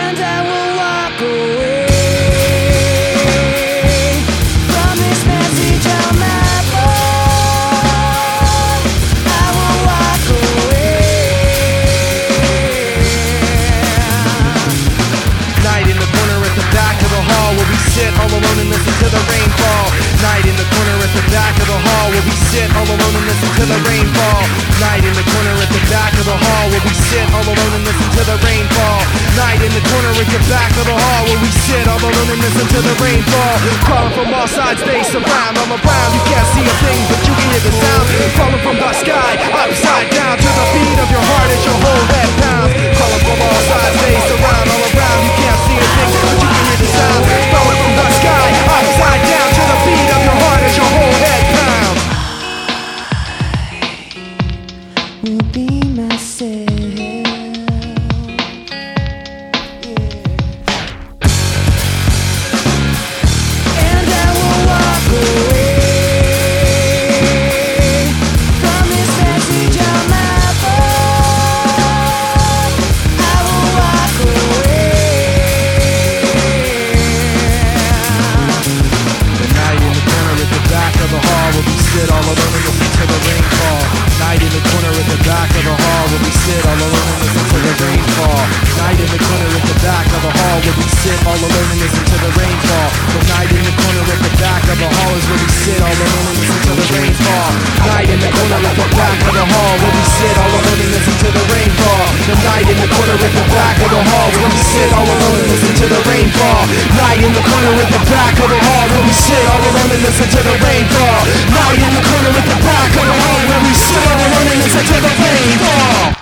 and I will walk away from this message on my phone. I will walk away. Night in the corner at the back of the hall, where we sit all alone and listen to the rain fall. Night in the corner at the back of the hall, where we sit all alone and listen to the rain fall. Night in the corner at the back of the hall, where we sit all alone and listen to the rain fall. Night in the corner at the back of the hall, where we sit all alone and listen to the rain fall. Crawling from all sides, they surround all around. You can't see a thing, but you can hear the sound. Falling from the sky, upside down, to the beat of your heart as your whole head pounds. Crawling from all sides, they surround all around. You can't see a thing, but you can hear the sound. Falling from the sky, upside down, to the beat of your heart as your whole head pounds. Will be myself. And I will walk away from this message on my phone. I will walk away. The night in the corner at the back of the hall, where we sit all alone and listen to the rain fall. Night in the corner at the back of the hall, where we sit all alone and listen to the rain fall. Night in the corner at the back of the hall, where we sit all alone and listen to the rain fall. The night in the corner at the back of the hall is where we sit all alone and listen to the rain fall. Night in the corner at the back of the hall, where we sit all alone and listen to the rain fall. The night in the corner at the back of the hall, where we sit all alone and listen to the rain fall. Night in the corner at the back of the hall, where we sit all alone and listen to the rain fall. Night in the corner at the back of the hall, where we sit all alone and listen to the rain fall.